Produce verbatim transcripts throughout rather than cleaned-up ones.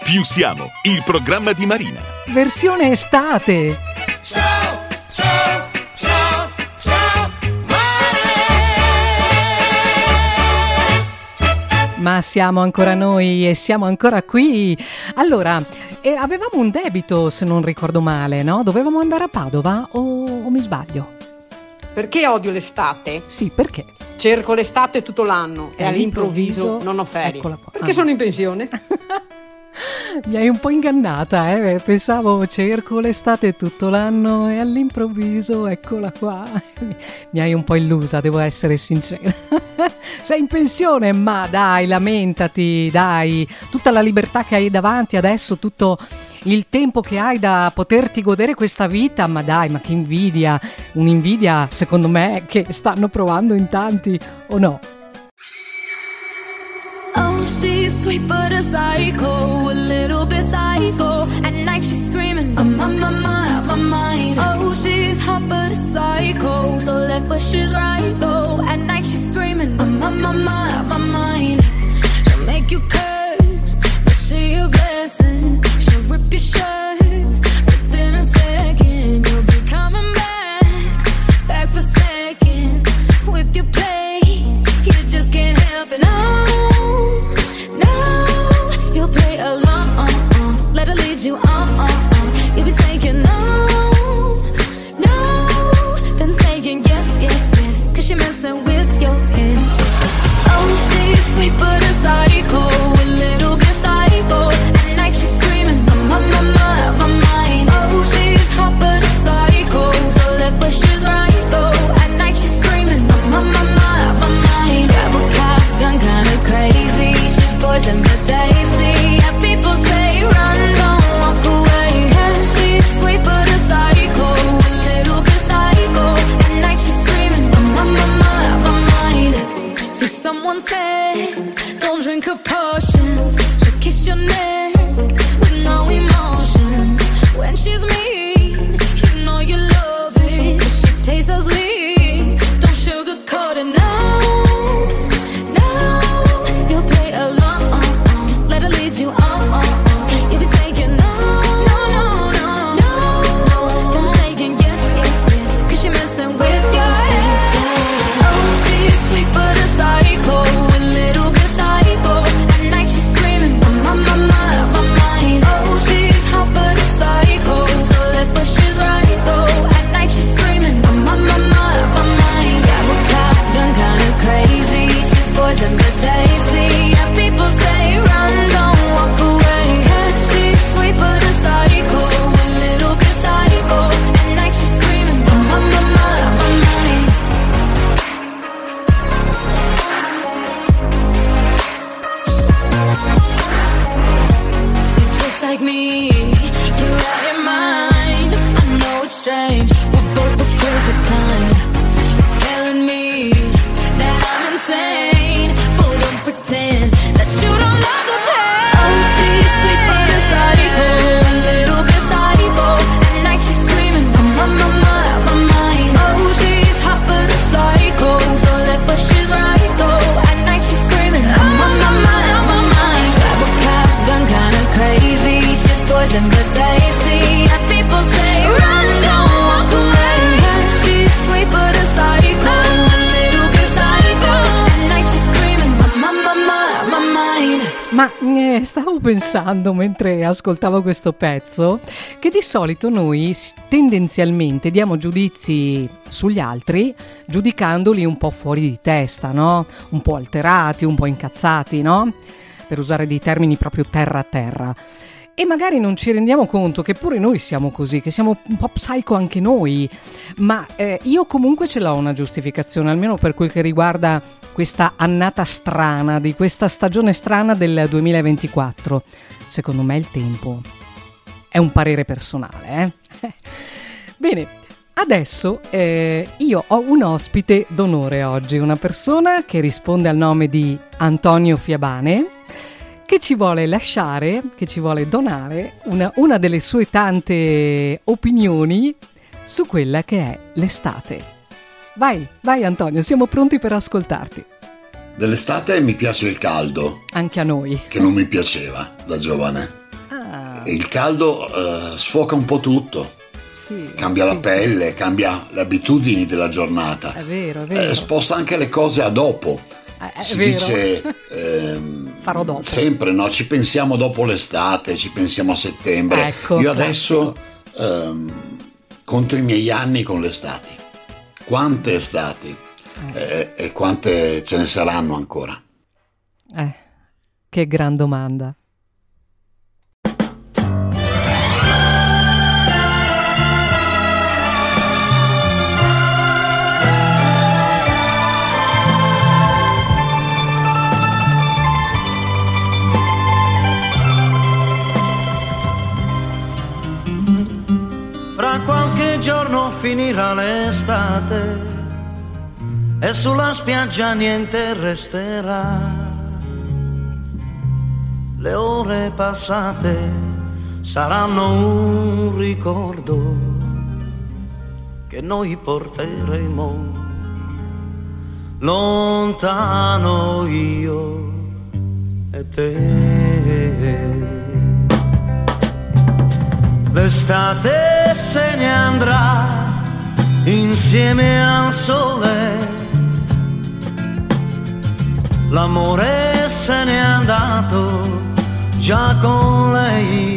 Più siamo, il programma di Marina. Versione estate. Ciao, ciao, ciao, ciao, mare. Ma siamo ancora noi e siamo ancora qui. Allora, eh, avevamo un debito, se non ricordo male, no? Dovevamo andare a Padova o, o mi sbaglio? Perché odio l'estate? Sì, perché? Cerco l'estate tutto l'anno e, E all'improvviso, all'improvviso non ho ferie. eccola qua. Perché Ah. sono in pensione? Mi hai un po' ingannata, eh? Pensavo cerco l'estate tutto l'anno e all'improvviso eccola qua. Mi hai un po' illusa, devo essere sincera. Sei in pensione, ma dai, lamentati, dai. Tutta la libertà che hai davanti adesso, tutto il tempo che hai da poterti godere questa vita, ma dai, ma che invidia. Un'invidia, secondo me, che stanno provando in tanti, o no? Oh, she's sweet but a psycho, a little bit psycho. At night she's screaming, I'm on my mind, my mind. Oh, she's hot but a psycho, so left but she's right though. At night she's screaming, I'm on my mind, my mind. She'll make you curse, but she a blessing. She'll rip your shirt within a second. You'll be coming back, back for second. With your play, you just can't help it. No. You'll play along, uh, uh, let her lead you on, uh, uh. You'll be saying no, no, then saying yes, yes, yes, cause you're messing with your head. Oh, she's sweet but a psycho, a little bit psycho. At night she's screaming, I'm on my mind, my mind. Oh, she's hot but a psycho, so left but she's right though. At night she's screaming, I'm on my mind, my mind. Grab a cop, gun kinda crazy, she's poison but tasty. Yeah, people say run, don't walk away. Yeah, she's sweet but a psycho, a little bit psycho. At night she's screaming, I'm on my mind, my mind. See, someone said, don't drink her potions. She'll kiss your neck with no emotion. When she's mean, you know you love it, 'cause she tastes so sweet. Don't sugarcoat it, no, no. You'll play along, uh, uh. Let her lead you on, uh, uh. You'll be saying no, no, no, no, no, no. Then saying yes, yes, yes, 'cause you're messing with your head. Oh, she's sweet but a psycho, a little bit psycho. At night she's screaming, I'm on my mind, my mind. Oh, she's hot but a psycho, so left but she's right though. At night she's screaming, I'm on my mind, my mind. Grab a cop, gun kinda crazy, she's poison but tasty. Yeah, people say run, don't walk away. Yeah, she's sweet but a psycho, a little bit psycho. At night she's screaming, I'm on my mind, my mind. You're just like me, you're out your mind. I know it's strange, we're both the crazy kind. You're telling me that I'm insane, but don't pretend that you don't love the pain. Oh, she's sweet but a psycho, a little bit psycho. At night she's screaming, I'm on my mind, my mind. Oh, she's hot but a psycho, so left but she's right though. At night she's screaming, I'm on my mind, my mind. Grab a cop, gun kinda crazy, she's poison but tasty. Yeah, people say run, don't walk away. Yeah, she's sweet but a psycho, a little bit psycho. At night she's screaming, I'm on my mind, my mind. Ma eh, stavo pensando mentre ascoltavo questo pezzo che di solito noi s- tendenzialmente diamo giudizi sugli altri giudicandoli un po' fuori di testa, no? Un po' alterati, un po' incazzati, no? Per usare dei termini proprio terra a terra. E magari non ci rendiamo conto che pure noi siamo così, che siamo un po' psycho anche noi. Ma eh, io comunque ce l'ho una giustificazione, almeno per quel che riguarda questa annata strana, di questa stagione strana del duemilaventiquattro. Secondo me il tempo è un parere personale, eh? Bene, adesso eh, io ho un ospite d'onore oggi, una persona che risponde al nome di Antonio Fiabane, che ci vuole lasciare, che ci vuole donare una, una delle sue tante opinioni su quella che è l'estate. Vai, vai Antonio, siamo pronti per ascoltarti. Dell'estate mi piace il caldo, Anche a noi. che non mi piaceva da giovane. E il caldo uh, sfoca un po' tutto. Sì, cambia sì, la pelle, sì. cambia le abitudini della giornata. È vero, è vero. Eh, sposta anche le cose a dopo. Eh, è si vero. dice ehm, Farò dopo. sempre, no? Ci pensiamo dopo l'estate, ci pensiamo a settembre. Ecco, Io adesso ehm, conto i miei anni con le estati. Quante estati eh, e quante ce ne saranno ancora? Eh, che gran domanda. Fra qualche giorno finirà l'estate e sulla spiaggia niente resterà. Le ore passate saranno un ricordo che noi porteremo lontano io e te. L'estate se ne andrà insieme al sole, l'amore se n'è andato già con lei.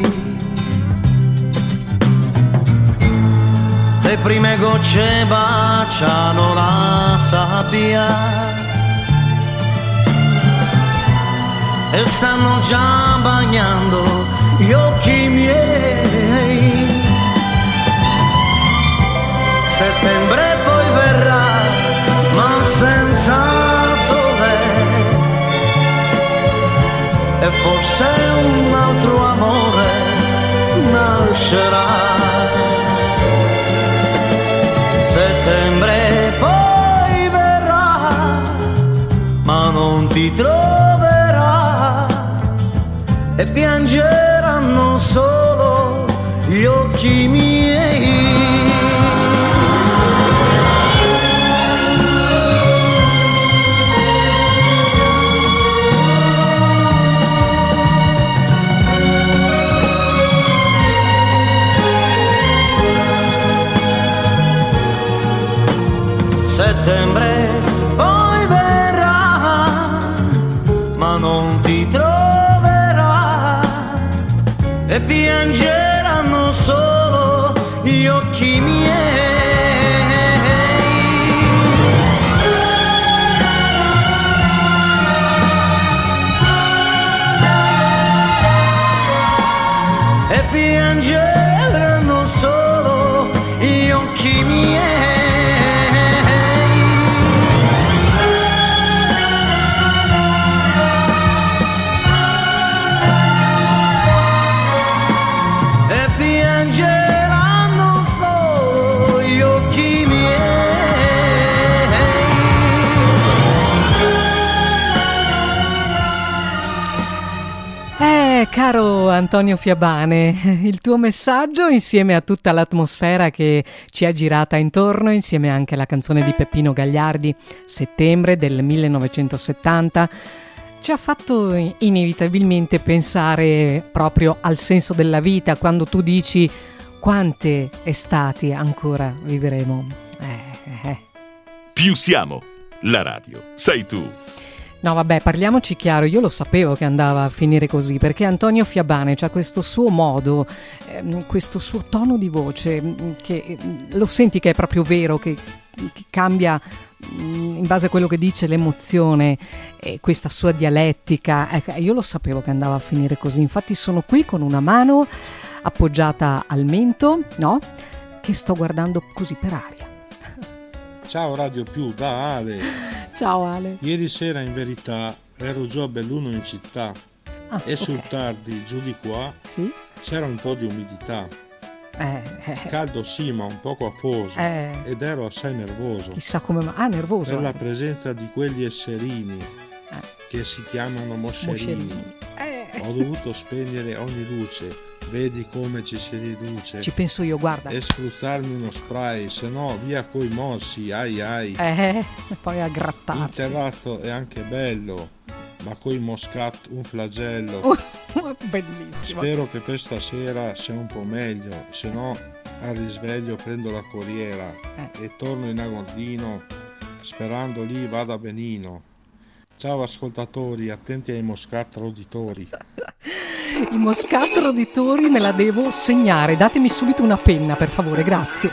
Le prime gocce baciano la sabbia e stanno già bagnando gli occhi miei. Settembre poi verrà, ma senza sole, e forse un altro amore nascerà. Settembre poi verrà, ma non ti troverà, e piangeranno solo gli occhi miei. Settembre poi verrà, ma non ti troverà, e piangeranno solo gli occhi miei. E piangeranno solo gli occhi miei. Caro Antonio Fiabane, il tuo messaggio insieme a tutta l'atmosfera che ci è girata intorno, insieme anche alla canzone di Peppino Gagliardi, Settembre del millenovecentosettanta, ci ha fatto inevitabilmente pensare proprio al senso della vita, quando tu dici quante estati ancora vivremo. Eh, eh. Più siamo, la radio, sei tu. No vabbè, parliamoci chiaro, io lo sapevo che andava a finire così, perché Antonio Fiabane c'ha questo suo modo, ehm, questo suo tono di voce, mh, che mh, lo senti che è proprio vero, che, che cambia mh, in base a quello che dice l'emozione, e questa sua dialettica, eh, io lo sapevo che andava a finire così, infatti sono qui con una mano appoggiata al mento, no? Che sto guardando così per aria. Ciao Radio Più, da Ale. Ciao Ale. Ieri sera in verità ero giù a Belluno in città ah, e okay. sul tardi giù di qua sì? c'era un po' di umidità. Eh, eh. Caldo sì, ma un poco afoso eh. ed ero assai nervoso. Chissà come mai. Ah, nervoso. Per la eh. presenza di quegli esserini eh. che si chiamano moscerini. moscerini. Eh. Ho dovuto spegnere ogni luce. Vedi come ci si riduce. Ci penso io, guarda. E spruzzarmi uno spray, se no via coi mossi, ai ai. Eh, poi a grattarsi. Il terrazzo è anche bello, ma coi moscat un flagello. Uh. Bellissimo. Spero che per stasera sia un po' meglio, se no al risveglio prendo la corriera Eh. e torno in Agordino, sperando lì vada benino. Ciao ascoltatori, attenti ai Moscat roditori. I Moscat roditori me la devo segnare. Datemi subito una penna, per favore, grazie.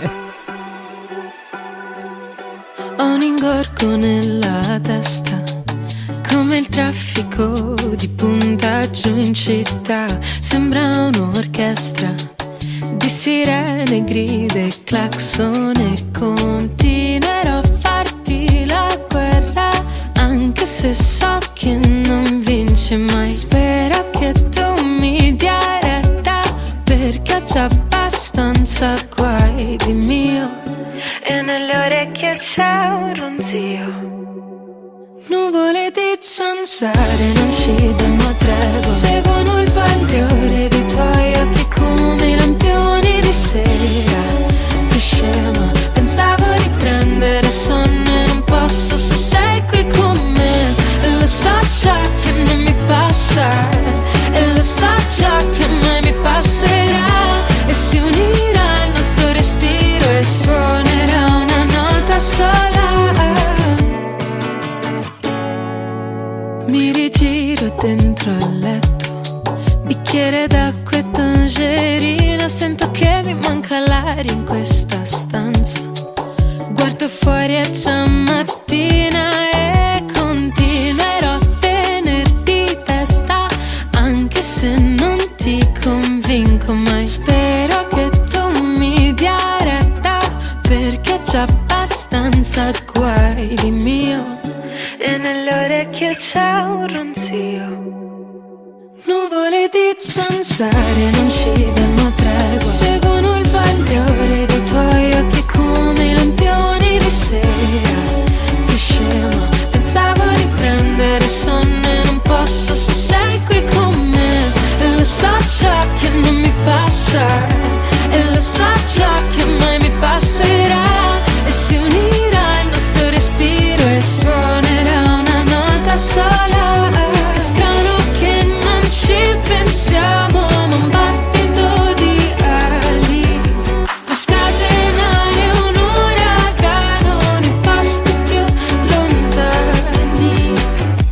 Ho un ingorgo nella testa, come il traffico di puntaggio in città. Sembra un'orchestra di sirene, grida e clacson, e continuerò a farti la guerra, anche se so che non vince mai. Spero che tu mi dia retta, perché ho già abbastanza guai di mio, e nelle orecchie c'è un ronzio. Nuvole di zanzare non ci danno tregua, seguono il bagliore dei tuoi occhi come lampioni di sera. Che scema, pensavo di prendere sonno e non posso se sei qui con me. E lo so già che non mi passa, e lo so già che mai mi passerà, e si unirà il nostro respiro e suonerà una nota sola. Mi rigiro dentro al letto, bicchiere d'acqua e tangerina. Sento che mi manca l'aria in questa stanza. Guardo fuori, è già mattina e continuerò a tenerti testa, anche se non ti convinco mai. Spero che tu mi dia retta, perché ho già abbastanza guai di mio, e nelle orecchie c'è un ronzio. Nuvole di zanzare non ci danno tregua, seguono il bagliore dei tuoi occhi come lampioni di sera. Che scema, pensavo di prendere sonno e non posso se sei qui con me. E lo so già che non mi passa, e lo so già che mai mi passerà, e si unirà il nostro respiro e suonerà una nota sola. È strano che non ci pensiamo, ma un battito di ali può scatenare un uragano nei posti più lontani.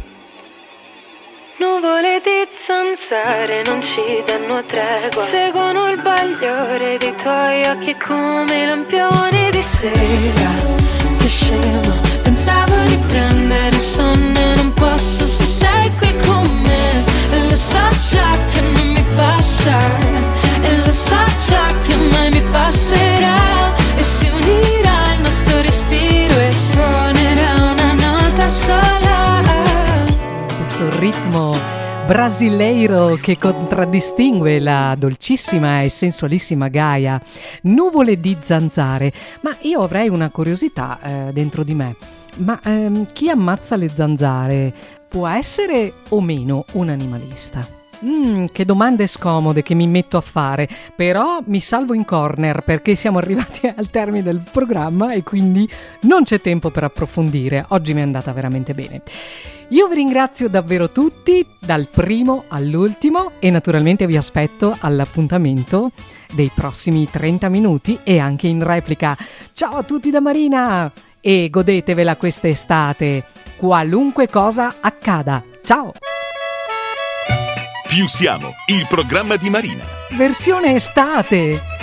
Nuvole di zanzare non ci danno tregua, seguono il bagliore dei tuoi occhi come lampioni di sera. Che scema, pensavo di prendere sonno e non posso se sei qui con me. E lo so già che non mi passa, e lo so già che mai mi passerà, e si unirà il nostro respiro e suonerà una nota sola. Questo ritmo brasileiro che contraddistingue la dolcissima e sensualissima Gaia. Nuvole di zanzare. Ma io avrei una curiosità eh, dentro di me. Ma ehm, chi ammazza le zanzare può essere o meno un animalista? Mm, che domande scomode che mi metto a fare, però mi salvo in corner perché siamo arrivati al termine del programma e quindi non c'è tempo per approfondire. Oggi mi è andata veramente bene. Io vi ringrazio davvero tutti, dal primo all'ultimo, e naturalmente vi aspetto all'appuntamento dei prossimi trenta minuti e anche in replica. Ciao a tutti da Marina e godetevela quest'estate, qualunque cosa accada. Ciao! Più siamo, il programma di Marina. Versione estate!